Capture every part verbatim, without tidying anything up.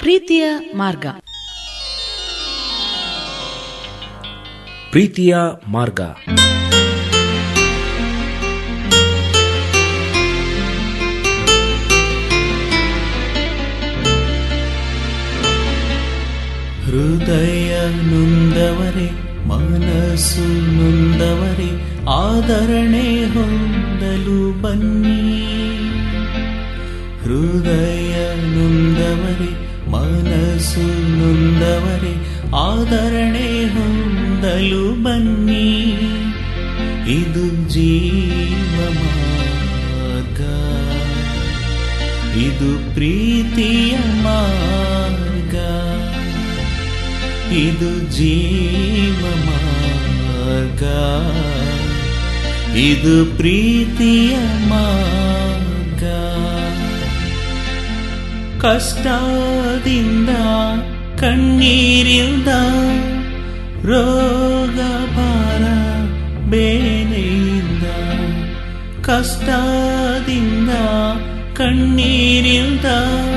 ಪ್ರೀತಿಯ ಮಾರ್ಗ. ಪ್ರೀತಿಯ ಮಾರ್ಗ. ಹೃದಯ ನೊಂದವರೇ, ಮನಸ್ಸು ನೊಂದವರೇ, ಆದರಣೆ ಹೊಂದಲು ಬನ್ನಿ. ಹೃದಯ ನೊಂದವರೇ, ಮನಸ್ಸು ನೊಂದವರೇ, ಆದರಣೆ ಹೊಂದಲು ಬನ್ನಿ. ಇದು ಜೀವ ಮಾರ್ಗ, ಇದು ಪ್ರೀತಿಯ ಮಾರ್ಗ, ಇದು ಜೀವ ಮಾರ್ಗ, ಇದು ಪ್ರೀತಿಯ ಮಾರ್ಗ. ಕಷ್ಟದಿಂದ, ಕಣ್ಣೀರಿಂದ, ರೋಗ ಭಾರ ಬೇನೆಯಿಂದ, ಕಷ್ಟದಿಂದ, ಕಣ್ಣೀರಿಂದ,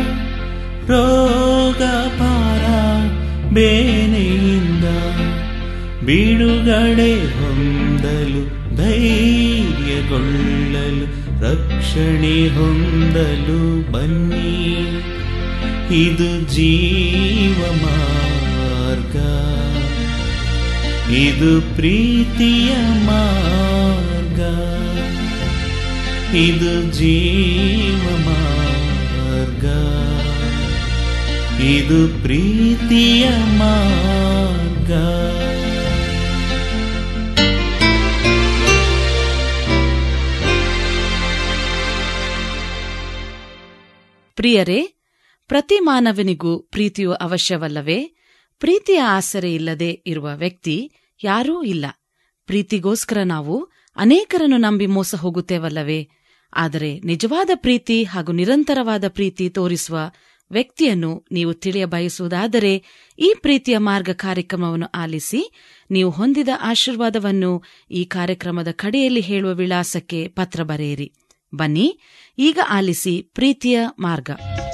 ರೋಗ ಭಾರ ಬೇನೆಯಿಂದ ಬಿಡುಗಡೆ ಹೊಂದಲು, ಧೈರ್ಯಗೊಳ್ಳಲು, ರಕ್ಷಣೆ ಹೊಂದಲು ಬನ್ನಿ. ಇದು ಜೀವ ಮಾರ್ಗ, ಇದು ಪ್ರೀತಿಯ ಮಾರ್ಗ, ಇದು ಜೀವ ಮಾರ್ಗ, ಇದು ಪ್ರೀತಿಯ ಮಾರ್ಗ. ಪ್ರಿಯರೇ, ಪ್ರತಿ ಮಾನವನಿಗೂ ಪ್ರೀತಿಯು ಅವಶ್ಯವಲ್ಲವೇ? ಪ್ರೀತಿಯ ಆಸರೆ ಇಲ್ಲದೆ ಇರುವ ವ್ಯಕ್ತಿ ಯಾರೂ ಇಲ್ಲ. ಪ್ರೀತಿಗೋಸ್ಕರ ನಾವು ಅನೇಕರನ್ನು ನಂಬಿ ಮೋಸ ಹೋಗುತ್ತೇವಲ್ಲವೇ? ಆದರೆ ನಿಜವಾದ ಪ್ರೀತಿ ಹಾಗೂ ನಿರಂತರವಾದ ಪ್ರೀತಿ ತೋರಿಸುವ ವ್ಯಕ್ತಿಯನ್ನು ನೀವು ತಿಳಿಯ ಬಯಸುವುದಾದರೆ ಈ ಪ್ರೀತಿಯ ಮಾರ್ಗ ಕಾರ್ಯಕ್ರಮವನ್ನು ಆಲಿಸಿ. ನೀವು ಹೊಂದಿದ ಆಶೀರ್ವಾದವನ್ನು ಈ ಕಾರ್ಯಕ್ರಮದ ಕಡೆಯಲ್ಲಿ ಹೇಳುವ ವಿಳಾಸಕ್ಕೆ ಪತ್ರ ಬರೆಯಿರಿ. ಬನ್ನಿ, ಈಗ ಆಲಿಸಿ ಪ್ರೀತಿಯ ಮಾರ್ಗ.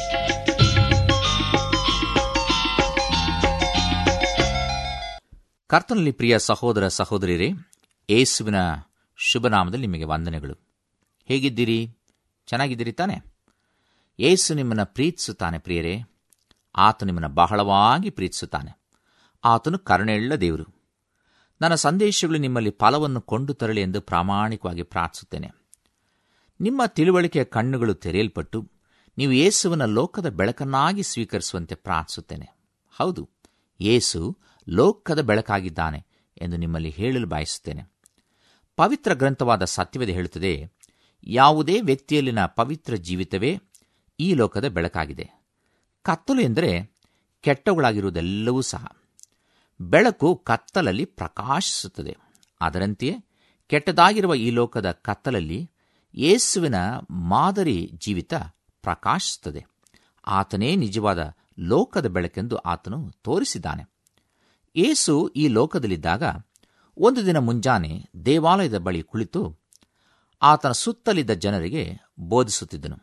ಕರ್ತನಲ್ಲಿ ಪ್ರಿಯ ಸಹೋದರ ಸಹೋದರಿಯರೇ, ಯೇಸುವಿನ ಶುಭನಾಮದಲ್ಲಿ ನಿಮಗೆ ವಂದನೆಗಳು. ಹೇಗಿದ್ದೀರಿ? ಚೆನ್ನಾಗಿದ್ದೀರಿ ತಾನೆ? ಯೇಸು ನಿಮ್ಮನ್ನು ಪ್ರೀತಿಸುತ್ತಾನೆ ಪ್ರಿಯರೇ. ಆತ ನಿಮ್ಮನ್ನು ಬಹಳವಾಗಿ ಪ್ರೀತಿಸುತ್ತಾನೆ. ಆತನು ಕರುಣೆಯುಳ್ಳ ದೇವರು. ನನ್ನ ಸಂದೇಶಗಳು ನಿಮ್ಮಲ್ಲಿ ಫಲವನ್ನು ಕೊಂಡು ತರಲಿ ಎಂದು ಪ್ರಾಮಾಣಿಕವಾಗಿ ಪ್ರಾರ್ಥಿಸುತ್ತೇನೆ. ನಿಮ್ಮ ತಿಳುವಳಿಕೆಯ ಕಣ್ಣುಗಳು ತೆರೆಯಲ್ಪಟ್ಟು ನೀವು ಯೇಸುವಿನ ಲೋಕದ ಬೆಳಕನ್ನಾಗಿ ಸ್ವೀಕರಿಸುವಂತೆ ಪ್ರಾರ್ಥಿಸುತ್ತೇನೆ. ಹೌದು, ಯೇಸು ಲೋಕದ ಬೆಳಕಾಗಿದ್ದಾನೆ ಎಂದು ನಿಮ್ಮಲ್ಲಿ ಹೇಳಲು ಬಯಸುತ್ತೇನೆ. ಪವಿತ್ರ ಗ್ರಂಥವಾದ ಸತ್ಯವೇದ ಹೇಳುತ್ತದೆ, ಯಾವುದೇ ವ್ಯಕ್ತಿಯಲ್ಲಿನ ಪವಿತ್ರ ಜೀವಿತವೇ ಈ ಲೋಕದ ಬೆಳಕಾಗಿದೆ. ಕತ್ತಲು ಎಂದರೆ ಕೆಟ್ಟವುಗಳಾಗಿರುವುದೆಲ್ಲವೂ ಸಹ. ಬೆಳಕು ಕತ್ತಲಲ್ಲಿ ಪ್ರಕಾಶಿಸುತ್ತದೆ. ಅದರಂತೆಯೇ ಕೆಟ್ಟದಾಗಿರುವ ಈ ಲೋಕದ ಕತ್ತಲಲ್ಲಿ ಯೇಸುವಿನ ಮಾದರಿ ಜೀವಿತ ಪ್ರಕಾಶಿಸುತ್ತದೆ. ಆತನೇ ನಿಜವಾದ ಲೋಕದ ಬೆಳಕೆಂದು ಆತನು ತೋರಿಸಿದ್ದಾನೆ. ಯೇಸು ಈ ಲೋಕದಲ್ಲಿದ್ದಾಗ ಒಂದು ದಿನ ಮುಂಜಾನೆ ದೇವಾಲಯದ ಬಳಿ ಕುಳಿತು ಆತನ ಸುತ್ತಲಿದ್ದ ಜನರಿಗೆ ಬೋಧಿಸುತ್ತಿದ್ದನು.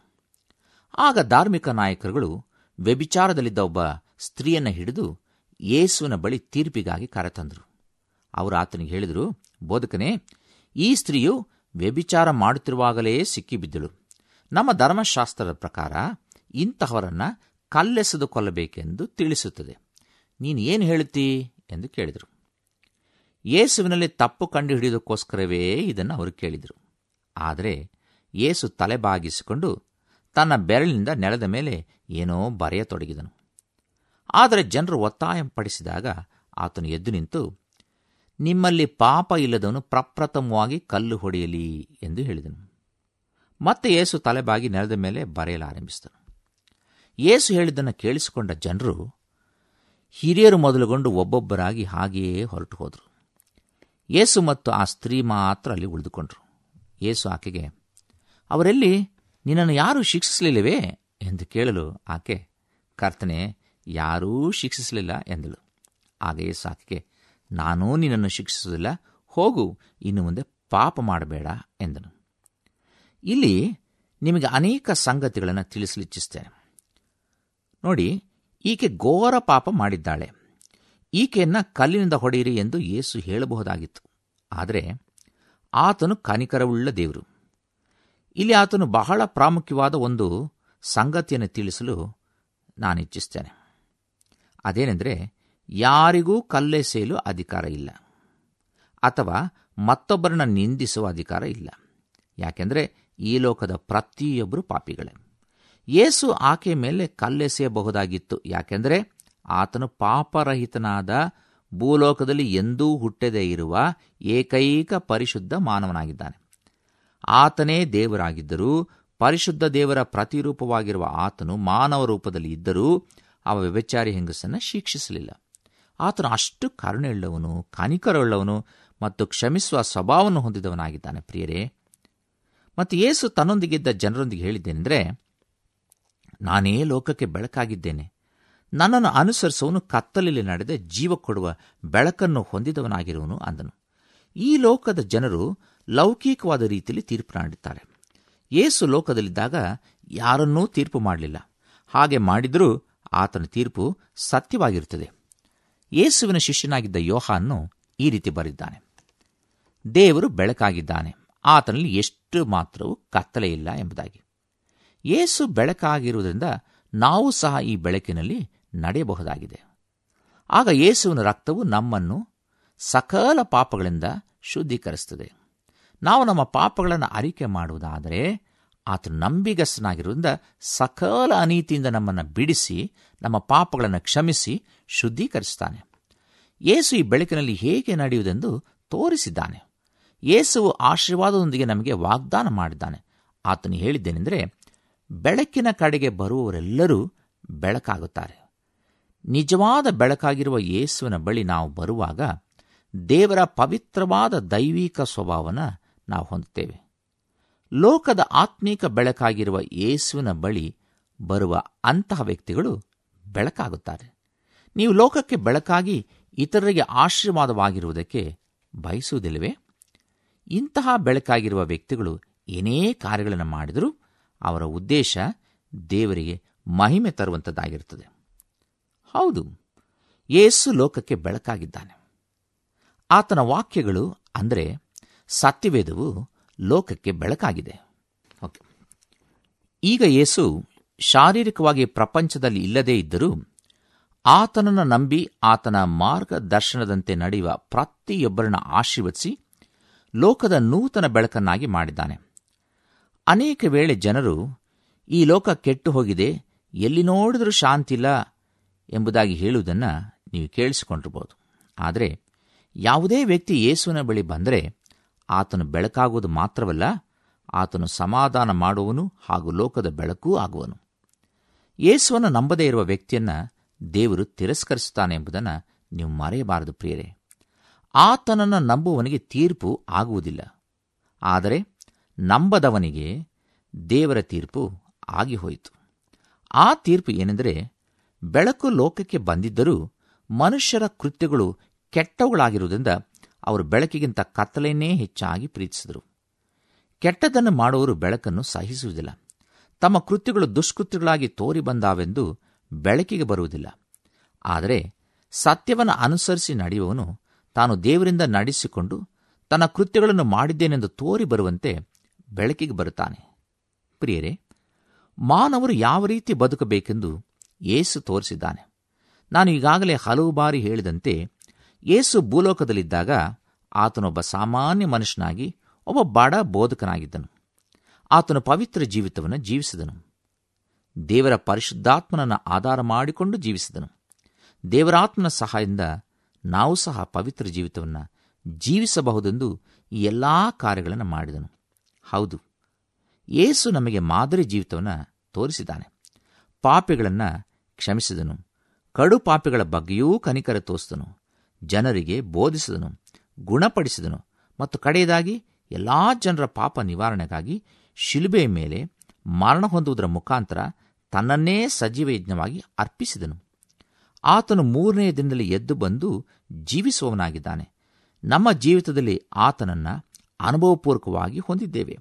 ಆಗ ಧಾರ್ಮಿಕ ನಾಯಕರುಗಳು ವ್ಯಭಿಚಾರದಲ್ಲಿದ್ದ ಒಬ್ಬ ಸ್ತ್ರೀಯನ್ನು ಹಿಡಿದು ಯೇಸುವಿನ ಬಳಿ ತೀರ್ಪಿಗಾಗಿ ಕರೆತಂದರು. ಅವರು ಆತನಿಗೆ ಹೇಳಿದರು, ಬೋಧಕನೇ, ಈ ಸ್ತ್ರೀಯು ವ್ಯಭಿಚಾರ ಮಾಡುತ್ತಿರುವಾಗಲೇ ಸಿಕ್ಕಿಬಿದ್ದಳು. ನಮ್ಮ ಧರ್ಮಶಾಸ್ತ್ರದ ಪ್ರಕಾರ ಇಂತಹವರನ್ನು ಕಲ್ಲೆಸೆದು ಕೊಲ್ಲಬೇಕೆಂದು ತಿಳಿಸುತ್ತದೆ. ನೀನು ಏನು ಹೇಳುತ್ತೀ ಎಂದು ಕೇಳಿದರು. ಯೇಸುವಿನಲ್ಲಿ ತಪ್ಪು ಕಂಡುಹಿಡಿಯೋದಕ್ಕೋಸ್ಕರವೇ ಇದನ್ನು ಅವರು ಕೇಳಿದರು. ಆದರೆ ಯೇಸು ತಲೆಬಾಗಿಸಿಕೊಂಡು ತನ್ನ ಬೆರಳಿನಿಂದ ನೆಲದ ಮೇಲೆ ಏನೋ ಬರೆಯತೊಡಗಿದನು. ಆದರೆ ಜನರು ಒತ್ತಾಯ ಪಡಿಸಿದಾಗ ಆತನು ಎದ್ದು ನಿಂತು, ನಿಮ್ಮಲ್ಲಿ ಪಾಪ ಇಲ್ಲದವನು ಪ್ರಪ್ರಥಮವಾಗಿ ಕಲ್ಲು ಹೊಡೆಯಲಿ ಎಂದು ಹೇಳಿದನು. ಮತ್ತೆ ಯೇಸು ತಲೆಬಾಗಿ ನೆಲದ ಮೇಲೆ ಬರೆಯಲಾರಂಭಿಸಿದನು. ಯೇಸು ಹೇಳಿದ್ದನ್ನು ಕೇಳಿಸಿಕೊಂಡ ಜನರು ಹಿರಿಯರು ಮೊದಲುಗೊಂಡು ಒಬ್ಬೊಬ್ಬರಾಗಿ ಹಾಗೆಯೇ ಹೊರಟು ಹೋದರು. ಯೇಸು ಮತ್ತು ಆ ಸ್ತ್ರೀ ಮಾತ್ರ ಅಲ್ಲಿ ಉಳಿದುಕೊಂಡರು. ಯೇಸು ಆಕೆಗೆ, ಅವರೆಲ್ಲಿ? ನಿನ್ನನ್ನು ಯಾರೂ ಶಿಕ್ಷಿಸಲಿಲ್ಲವೇ ಎಂದು ಕೇಳಲು ಆಕೆ, ಕರ್ತನೇ, ಯಾರೂ ಶಿಕ್ಷಿಸಲಿಲ್ಲ ಎಂದಳು. ಆಗ ಯೇಸು ಆಕೆಗೆ, ನಾನೂ ನಿನ್ನನ್ನು ಶಿಕ್ಷಿಸುವುದಿಲ್ಲ, ಹೋಗು, ಇನ್ನು ಮುಂದೆ ಪಾಪ ಮಾಡಬೇಡ ಎಂದನು. ಇಲ್ಲಿ ನಿಮಗೆ ಅನೇಕ ಸಂಗತಿಗಳನ್ನು ತಿಳಿಸಲಿಚ್ಛಿಸುತ್ತೇನೆ. ನೋಡಿ, ಈಕೆ ಘೋರ ಪಾಪ ಮಾಡಿದ್ದಾಳೆ, ಈಕೆಯನ್ನು ಕಲ್ಲಿನಿಂದ ಹೊಡೆಯಿರಿ ಎಂದು ಯೇಸು ಹೇಳಬಹುದಾಗಿತ್ತು. ಆದರೆ ಆತನು ಕನಿಕರವುಳ್ಳ ದೇವರು. ಇಲ್ಲಿ ಆತನು ಬಹಳ ಪ್ರಾಮುಖ್ಯವಾದ ಒಂದು ಸಂಗತಿಯನ್ನು ತಿಳಿಸಲು ನಾನು ಇಚ್ಛಿಸ್ತೇನೆ. ಅದೇನೆಂದರೆ, ಯಾರಿಗೂ ಕಲ್ಲೆಸೆಯಲು ಅಧಿಕಾರ ಇಲ್ಲ ಅಥವಾ ಮತ್ತೊಬ್ಬರನ್ನ ನಿಂದಿಸುವ ಅಧಿಕಾರ ಇಲ್ಲ. ಯಾಕೆಂದರೆ ಈ ಲೋಕದ ಪ್ರತಿಯೊಬ್ಬರು ಪಾಪಿಗಳೇ. ಯೇಸು ಆಕೆಯ ಮೇಲೆ ಕಲ್ಲೆಸೆಯಬಹುದಾಗಿತ್ತು. ಯಾಕೆಂದರೆ ಆತನು ಪಾಪರಹಿತನಾದ, ಭೂಲೋಕದಲ್ಲಿ ಎಂದೂ ಹುಟ್ಟದೇ ಇರುವ ಏಕೈಕ ಪರಿಶುದ್ಧ ಮಾನವನಾಗಿದ್ದಾನೆ. ಆತನೇ ದೇವರಾಗಿದ್ದರೂ, ಪರಿಶುದ್ಧ ದೇವರ ಪ್ರತಿರೂಪವಾಗಿರುವ ಆತನು ಮಾನವ ರೂಪದಲ್ಲಿ ಇದ್ದರೂ ಅವ ವ್ಯಭಿಚಾರಿ ಹೆಂಗಸನ್ನು ಶಿಕ್ಷಿಸಲಿಲ್ಲ. ಆತನು ಅಷ್ಟು ಕರುಣೆಯುಳ್ಳವನು, ಕನಿಕರವುಳ್ಳವನು ಮತ್ತು ಕ್ಷಮಿಸುವ ಸ್ವಭಾವವನ್ನು ಹೊಂದಿದವನಾಗಿದ್ದಾನೆ. ಪ್ರಿಯರೇ, ಮತ್ತು ಯೇಸು ತನ್ನೊಂದಿಗಿದ್ದ ಜನರೊಂದಿಗೆ ಹೇಳಿದ್ದೇನೆಂದರೆ, ನಾನೇ ಲೋಕಕ್ಕೆ ಬೆಳಕಾಗಿದ್ದೇನೆ, ನನ್ನನ್ನು ಅನುಸರಿಸುವವನು ಕತ್ತಲಲ್ಲಿ ನಡೆದ ಜೀವ ಕೊಡುವ ಬೆಳಕನ್ನು ಹೊಂದಿದವನಾಗಿರುವನು ಅಂದನು. ಈ ಲೋಕದ ಜನರು ಲೌಕಿಕವಾದ ರೀತಿಯಲ್ಲಿ ತೀರ್ಪು ನೀಡುತ್ತಾರೆ. ಯೇಸು ಲೋಕದಲ್ಲಿದ್ದಾಗ ಯಾರನ್ನೂ ತೀರ್ಪು ಮಾಡಲಿಲ್ಲ. ಹಾಗೆ ಮಾಡಿದರೂ ಆತನ ತೀರ್ಪು ಸತ್ಯವಾಗಿರುತ್ತದೆ. ಯೇಸುವಿನ ಶಿಷ್ಯನಾಗಿದ್ದ ಯೋಹಾನನು ಈ ರೀತಿ ಬರೆದಿದ್ದಾನೆ: ದೇವರು ಬೆಳಕಾಗಿದ್ದಾನೆ, ಆತನಲ್ಲಿ ಎಷ್ಟು ಮಾತ್ರವೂ ಕತ್ತಲೆ ಇಲ್ಲ ಎಂಬುದಾಗಿ. ಯೇಸು ಬೆಳಕಾಗಿರುವುದರಿಂದ ನಾವು ಸಹ ಈ ಬೆಳಕಿನಲ್ಲಿ ನಡೆಯಬಹುದಾಗಿದೆ. ಆಗ ಯೇಸುವಿನ ರಕ್ತವು ನಮ್ಮನ್ನು ಸಕಲ ಪಾಪಗಳಿಂದ ಶುದ್ಧೀಕರಿಸುತ್ತದೆ. ನಾವು ನಮ್ಮ ಪಾಪಗಳನ್ನು ಅರಿಕೆ ಮಾಡುವುದಾದರೆ ಆತನು ನಂಬಿಗಸ್ತನಾಗಿರುವುದರಿಂದ ಸಕಲ ಅನೀತಿಯಿಂದ ನಮ್ಮನ್ನು ಬಿಡಿಸಿ ನಮ್ಮ ಪಾಪಗಳನ್ನು ಕ್ಷಮಿಸಿ ಶುದ್ಧೀಕರಿಸುತ್ತಾನೆ. ಯೇಸು ಈ ಬೆಳಕಿನಲ್ಲಿ ಹೇಗೆ ನಡೆಯುವುದೆಂದು ತೋರಿಸಿದ್ದಾನೆ. ಯೇಸುವು ಆಶೀರ್ವಾದದೊಂದಿಗೆ ನಮಗೆ ವಾಗ್ದಾನ ಮಾಡಿದ್ದಾನೆ. ಆತನು ಹೇಳಿದ್ದೇನೆಂದರೆ, ಬೆಳಕಿನ ಕಡೆಗೆ ಬರುವವರೆಲ್ಲರೂ ಬೆಳಕಾಗುತ್ತಾರೆ. ನಿಜವಾದ ಬೆಳಕಾಗಿರುವ ಯೇಸುವಿನ ಬಳಿ ನಾವು ಬರುವಾಗ ದೇವರ ಪವಿತ್ರವಾದ ದೈವಿಕ ಸ್ವಭಾವನ ನಾವು ಹೊಂದುತ್ತೇವೆ. ಲೋಕದ ಆತ್ಮೀಕ ಬೆಳಕಾಗಿರುವ ಯೇಸುವಿನ ಬಳಿ ಬರುವ ಅಂತಹ ವ್ಯಕ್ತಿಗಳು ಬೆಳಕಾಗುತ್ತಾರೆ. ನೀವು ಲೋಕಕ್ಕೆ ಬೆಳಕಾಗಿ ಇತರರಿಗೆ ಆಶೀರ್ವಾದವಾಗಿರುವುದಕ್ಕೆ ಬಯಸುವುದಿಲ್ಲವೇ? ಇಂತಹ ಬೆಳಕಾಗಿರುವ ವ್ಯಕ್ತಿಗಳು ಏನೇ ಕಾರ್ಯಗಳನ್ನು ಮಾಡಿದರೂ ಅವರ ಉದ್ದೇಶ ದೇವರಿಗೆ ಮಹಿಮೆ ತರುವಂಥದ್ದಾಗಿರುತ್ತದೆ. ಹೌದು, ಯೇಸು ಲೋಕಕ್ಕೆ ಬೆಳಕಾಗಿದ್ದಾನೆ. ಆತನ ವಾಕ್ಯಗಳು ಅಂದರೆ ಸತ್ಯವೇದವು ಲೋಕಕ್ಕೆ ಬೆಳಕಾಗಿದೆ. ಓಕೆ. ಈಗ ಯೇಸು ಶಾರೀರಿಕವಾಗಿ ಪ್ರಪಂಚದಲ್ಲಿ ಇಲ್ಲದೇ ಇದ್ದರೂ ಆತನನ್ನು ನಂಬಿ ಆತನ ಮಾರ್ಗದರ್ಶನದಂತೆ ನಡೆಯುವ ಪ್ರತಿಯೊಬ್ಬರನ್ನ ಆಶೀರ್ವದಿಸಿ ಲೋಕದ ನೂತನ ಬೆಳಕನ್ನಾಗಿ ಮಾಡಿದ್ದಾನೆ. ಅನೇಕ ವೇಳೆ ಜನರು ಈ ಲೋಕ ಕೆಟ್ಟು ಹೋಗಿದೆ, ಎಲ್ಲಿ ನೋಡಿದರೂ ಶಾಂತಿಲ್ಲ ಎಂಬುದಾಗಿ ಹೇಳುವುದನ್ನು ನೀವು ಕೇಳಿಸಿಕೊಂಡಿರಬಹುದು. ಆದರೆ ಯಾವುದೇ ವ್ಯಕ್ತಿ ಯೇಸುವಿನ ಬಳಿ ಬಂದರೆ ಆತನು ಬೆಳಕಾಗುವುದು ಮಾತ್ರವಲ್ಲ, ಆತನು ಸಮಾಧಾನ ಮಾಡುವನು ಹಾಗೂ ಲೋಕದ ಬೆಳಕೂ ಆಗುವನು. ಯೇಸುವನ್ನು ನಂಬದೇ ಇರುವ ವ್ಯಕ್ತಿಯನ್ನು ದೇವರು ತಿರಸ್ಕರಿಸುತ್ತಾನೆ ಎಂಬುದನ್ನು ನೀವು ಮರೆಯಬಾರದು. ಪ್ರಿಯರೇ, ಆತನನ್ನು ನಂಬುವವನಿಗೆ ತೀರ್ಪು ಆಗುವುದಿಲ್ಲ, ಆದರೆ ನಂಬದವನಿಗೆ ದೇವರ ತೀರ್ಪು ಆಗಿ ಹೋಯಿತು. ಆ ತೀರ್ಪು ಏನೆಂದರೆ, ಬೆಳಕು ಲೋಕಕ್ಕೆ ಬಂದಿದ್ದರೂ ಮನುಷ್ಯರ ಕೃತ್ಯಗಳು ಕೆಟ್ಟವುಗಳಾಗಿರುವುದರಿಂದ ಅವರು ಬೆಳಕಿಗಿಂತ ಕತ್ತಲೆಯನ್ನೇ ಹೆಚ್ಚಾಗಿ ಪ್ರೀತಿಸಿದರು. ಕೆಟ್ಟದನ್ನು ಮಾಡುವವರು ಬೆಳಕನ್ನು ಸಹಿಸುವುದಿಲ್ಲ, ತಮ್ಮ ಕೃತ್ಯಗಳು ದುಷ್ಕೃತ್ಯಗಳಾಗಿ ತೋರಿ ಬಂದಾವೆಂದು ಬೆಳಕಿಗೆ ಬರುವುದಿಲ್ಲ. ಆದರೆ ಸತ್ಯವನ್ನು ಅನುಸರಿಸಿ ನಡೆಯುವವನು ತಾನು ದೇವರಿಂದ ನಡೆಸಿಕೊಂಡು ತನ್ನ ಕೃತ್ಯಗಳನ್ನು ಮಾಡಿದ್ದೇನೆಂದು ತೋರಿ ಬರುವಂತೆ ಬೆಳಕಿಗೆ ಬರುತ್ತಾನೆ. ಪ್ರಿಯರೇ, ಮಾನವರು ಯಾವ ರೀತಿ ಬದುಕಬೇಕೆಂದು ಯೇಸು ತೋರಿಸಿದ್ದಾನೆ. ನಾನು ಈಗಾಗಲೇ ಹಲವು ಬಾರಿ ಹೇಳಿದಂತೆ, ಯೇಸು ಭೂಲೋಕದಲ್ಲಿದ್ದಾಗ ಆತನೊಬ್ಬ ಸಾಮಾನ್ಯ ಮನುಷ್ಯನಾಗಿ ಒಬ್ಬ ಬಡ ಬೋಧಕನಾಗಿದ್ದನು. ಆತನು ಪವಿತ್ರ ಜೀವಿತವನ್ನು ಜೀವಿಸಿದನು. ದೇವರ ಪರಿಶುದ್ಧಾತ್ಮನನ್ನು ಆಧಾರ ಮಾಡಿಕೊಂಡು ಜೀವಿಸಿದನು. ದೇವರಾತ್ಮನ ಸಹಾಯದಿಂದ ನಾವು ಸಹ ಪವಿತ್ರ ಜೀವಿತವನ್ನು ಜೀವಿಸಬಹುದೆಂದು ಈ ಎಲ್ಲ ಕಾರ್ಯಗಳನ್ನು ಮಾಡಿದನು. ಹೌದು, ಯೇಸು ನಮಗೆ ಮಾದರಿ ಜೀವಿತವನ್ನು ತೋರಿಸಿದ್ದಾನೆ. ಪಾಪಿಗಳನ್ನು ಕ್ಷಮಿಸಿದನು, ಕಡು ಪಾಪಿಗಳ ಬಗ್ಗೆಯೂ ಕನಿಕರ ತೋರಿಸಿದನು, ಜನರಿಗೆ ಬೋಧಿಸಿದನು, ಗುಣಪಡಿಸಿದನು ಮತ್ತು ಕಡೆಯದಾಗಿ ಎಲ್ಲ ಜನರ ಪಾಪ ನಿವಾರಣೆಗಾಗಿ ಶಿಲುಬೆಯ ಮೇಲೆ ಮರಣ ಹೊಂದುವುದರ ಮುಖಾಂತರ ತನ್ನನ್ನೇ ಸಜೀವ ಯಜ್ಞವಾಗಿ ಅರ್ಪಿಸಿದನು. ಆತನು ಮೂರನೆಯ ದಿನದಲ್ಲಿ ಎದ್ದು ಬಂದು ಜೀವಿಸುವವನಾಗಿದ್ದಾನೆ. ನಮ್ಮ ಜೀವಿತದಲ್ಲಿ ಆತನನ್ನು ಅನುಭವಪೂರ್ವಕವಾಗಿ ಹೊಂದಿದ್ದೇವೆ.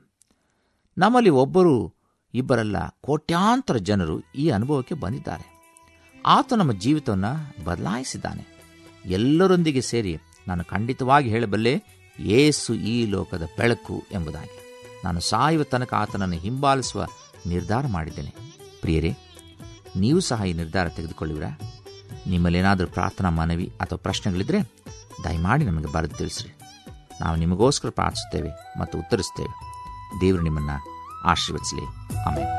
ನಮ್ಮಲ್ಲಿ ಒಬ್ಬರು ಇಬ್ಬರಲ್ಲ, ಕೋಟ್ಯಾಂತರ ಜನರು ಈ ಅನುಭವಕ್ಕೆ ಬಂದಿದ್ದಾರೆ. ಆತ ನಮ್ಮ ಜೀವಿತವನ್ನು ಬದಲಾಯಿಸಿದ್ದಾನೆ. ಎಲ್ಲರೊಂದಿಗೆ ಸೇರಿ ನಾನು ಖಂಡಿತವಾಗಿ ಹೇಳಬಲ್ಲೆ, ಯೇಸು ಈ ಲೋಕದ ಬೆಳಕು ಎಂಬುದಾಗಿ. ನಾನು ಸಾಯುವ ತನಕ ಆತನನ್ನು ಹಿಂಬಾಲಿಸುವ ನಿರ್ಧಾರ ಮಾಡಿದ್ದೇನೆ. ಪ್ರಿಯರೇ, ನೀವು ಸಹ ಈ ನಿರ್ಧಾರ ತೆಗೆದುಕೊಳ್ಳುವಿರಾ? ನಿಮ್ಮಲ್ಲೇನಾದರೂ ಪ್ರಾರ್ಥನಾ ಮನವಿ ಅಥವಾ ಪ್ರಶ್ನೆಗಳಿದ್ದರೆ ದಯಮಾಡಿ ನಮಗೆ ಬರೆದು ತಿಳಿಸ್ರಿ. ನಾವು ನಿಮಗೋಸ್ಕರ ಪ್ರಾರ್ಥಿಸುತ್ತೇವೆ ಮತ್ತು ಉತ್ತರಿಸುತ್ತೇವೆ. ದೇವರು ನಿಮ್ಮನ್ನು ಆಶೀರ್ವದಿಸಲಿ. ಆಮೆನ್.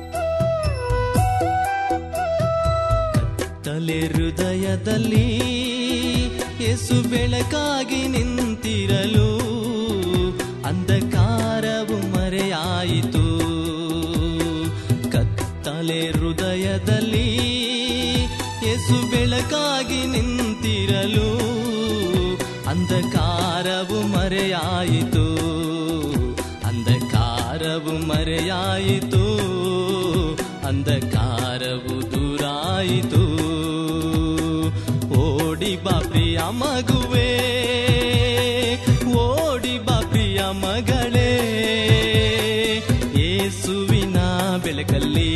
ತಲೆ ಹೃದಯದಲ್ಲಿ ಯೇಸು ಬೆಳಕಾಗಿ ನಿಂತಿರಲು ಅಂಧಕಾರವು ಮರೆಯಾಯಿತು. ಕತ್ತಲೆ ಹೃದಯದಲ್ಲಿ ಯೇಸು ಬೆಳಕಾಗಿ ನಿಂತಿರಲು ಅಂಧಕಾರವು ಮರೆಯಾಯಿತು. ಅಂಧಕಾರವು ಮರೆಯಾಯಿತು. ಅಂಧಕಾರವು ದೂರಾಯಿತು. ಓಡಿ ಬಾ ಪ್ರಿಯ ಮಗುವೇ, ಓಡಿ ಬಾ ಪ್ರಿಯ ಮಗಳೇ, ಯೇಸುವಿನ ಬೆಳಕಲ್ಲಿ.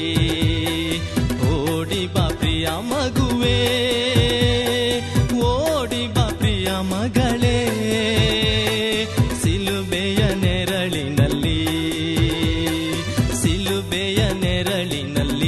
ಓಡಿ ಬಾ ಪ್ರಿಯ ಮಗುವೇ, ಓಡಿ ಬಾ ಪ್ರಿಯ ಮಗಳೇ, ಸಿಲುಬೆಯ ನೆರಳಿನಲ್ಲಿ, ಸಿಲುಬೆಯ ನೆರಳಿನಲ್ಲಿ.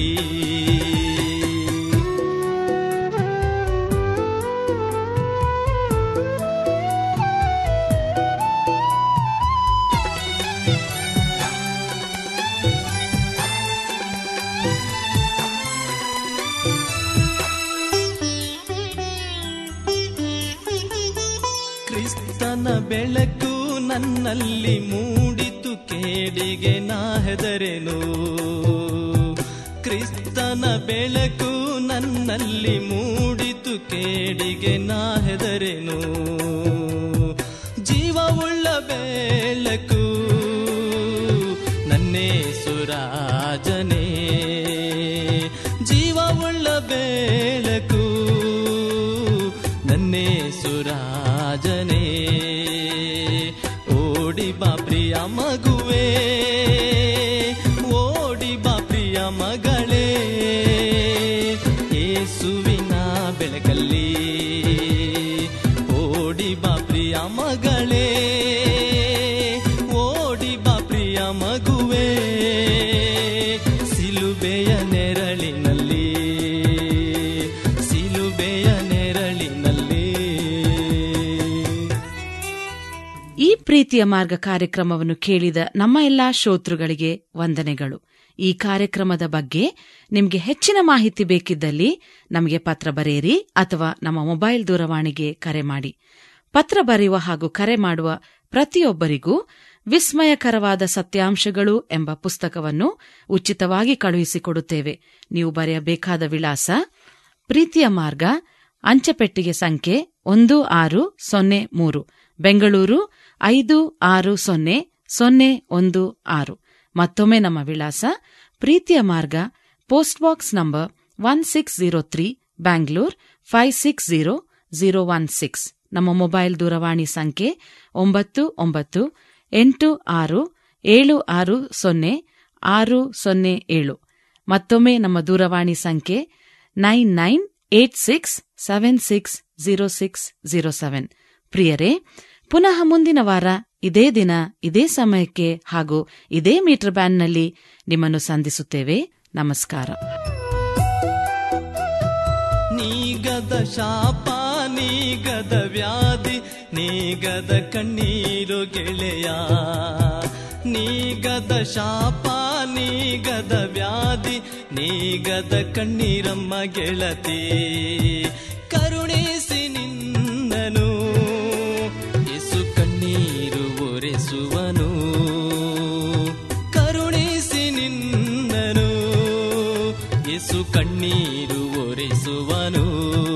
ಕ್ರಿಸ್ತನ ಬೆಳಕು ನನ್ನಲ್ಲಿ ಮೂಡಿತು, ಕೇಡಿಗೆ ನಾ ಹೆದರೆನು. ಕ್ರಿಸ್ತನ ಬೆಳಕು ನನ್ನಲ್ಲಿ ಮೂಡಿತು, ಕೇಡಿಗೆ ನಾ ಹೆದರೆನು. ಜೀವವುಳ್ಳ ಬೆಳಕು ನನ್ನೇಸುರಾಜನೇ, ಜೀವವುಳ್ಳ ಬೆಳಕು ನನ್ನೇಸುರಾಜನೇ. ಓಡಿ ಬಾ ಪ್ರಿಯ ಮಗುವೇ, ಓಡಿ ಬಾ ಪ್ರಿಯ ಮಗಳೇ, ಯೇಸುವಿನ ಬೆಳಕಲ್ಲಿ. ಓಡಿ ಬಾ ಪ್ರಿಯ ಮಗಳೇ, ಓಡಿ ಬಾ ಪ್ರಿಯ ಮಗುವೇ, ಸಿಲುಬೆಯ ನೆರಳಿನಲ್ಲಿ, ಸಿಲುಬೆಯ ನೆರಳಿನಲ್ಲಿ. ಈ ಪ್ರೀತಿಯ ಮಾರ್ಗ ಕಾರ್ಯಕ್ರಮವನ್ನು ಕೇಳಿದ ನಮ್ಮ ಎಲ್ಲಾ ಶ್ರೋತೃಗಳಿಗೆ ವಂದನೆಗಳು. ಈ ಕಾರ್ಯಕ್ರಮದ ಬಗ್ಗೆ ನಿಮಗೆ ಹೆಚ್ಚಿನ ಮಾಹಿತಿ ಬೇಕಿದ್ದಲ್ಲಿ ನಮಗೆ ಪತ್ರ ಬರೆಯಿರಿ ಅಥವಾ ನಮ್ಮ ಮೊಬೈಲ್ ದೂರವಾಣಿಗೆ ಕರೆ ಮಾಡಿ. ಪತ್ರ ಬರೆಯುವ ಹಾಗೂ ಕರೆ ಮಾಡುವ ಪ್ರತಿಯೊಬ್ಬರಿಗೂ ವಿಸ್ಮಯಕರವಾದ ಸತ್ಯಾಂಶಗಳು ಎಂಬ ಪುಸ್ತಕವನ್ನು ಉಚಿತವಾಗಿ ಕಳುಹಿಸಿಕೊಡುತ್ತೇವೆ. ನೀವು ಬರೆಯಬೇಕಾದ ವಿಳಾಸ: ಪ್ರೀತಿಯ ಮಾರ್ಗ, ಅಂಚೆಪೆಟ್ಟಿಗೆ ಸಂಖ್ಯೆ ಒಂದು ಆರು ಸೊನ್ನೆ ಮೂರು, ಬೆಂಗಳೂರು ಐದು ಆರು ಸೊನ್ನೆ ಸೊನ್ನೆ ಒಂದು ಆರು. ಮತ್ತೊಮ್ಮೆ ನಮ್ಮ ವಿಳಾಸ: ಪ್ರೀತಿಯ ಮಾರ್ಗ, post box number one six zero three, Bangalore five six zero zero one six. ನಮ್ಮ ಮೊಬೈಲ್ ದೂರವಾಣಿ ಸಂಖ್ಯೆ ಒಂಬತ್ತು ಒಂಬತ್ತು ಎಂಟು ಆರು ಏಳು ಆರು ಸೊನ್ನೆ ಆರು ಸೊನ್ನೆ ಏಳು. ಮತ್ತೊಮ್ಮೆ ನಮ್ಮ ದೂರವಾಣಿ ಸಂಖ್ಯೆ nine nine eight six seven six zero six zero seven. ಪ್ರಿಯರೇ, ಪುನಃ ಮುಂದಿನ ವಾರ ಇದೇ ದಿನ ಇದೇ ಸಮಯಕ್ಕೆ ಹಾಗೂ ಇದೇ ಮೀಟರ್ ಬ್ಯಾಂಡ್ನಲ್ಲಿ ನಿಮ್ಮನ್ನು ಸಂಧಿಸುತ್ತೇವೆ. ನಮಸ್ಕಾರ. ನೀಗದ ಶಾಪ, ನೀಗದ ವ್ಯಾಧಿ, ನೀಗದ ಕಣ್ಣೀರು ಗೆಳೆಯ. ನೀಗದ ಶಾಪ, ನೀಗದ ವ್ಯಾಧಿ, ನೀಗದ ಕಣ್ಣೀರಮ್ಮ ಗೆಳತಿ. ಕರುಣಿಸಿ ನಿನ್ನನು ಯೇಸು ಕಣ್ಣೀರು ಒರೆಸುವನು. ಕರುಣಿಸಿ ನಿನ್ನನು ಯೇಸು ಕಣ್ಣೀರು ಒರೆಸುವನು.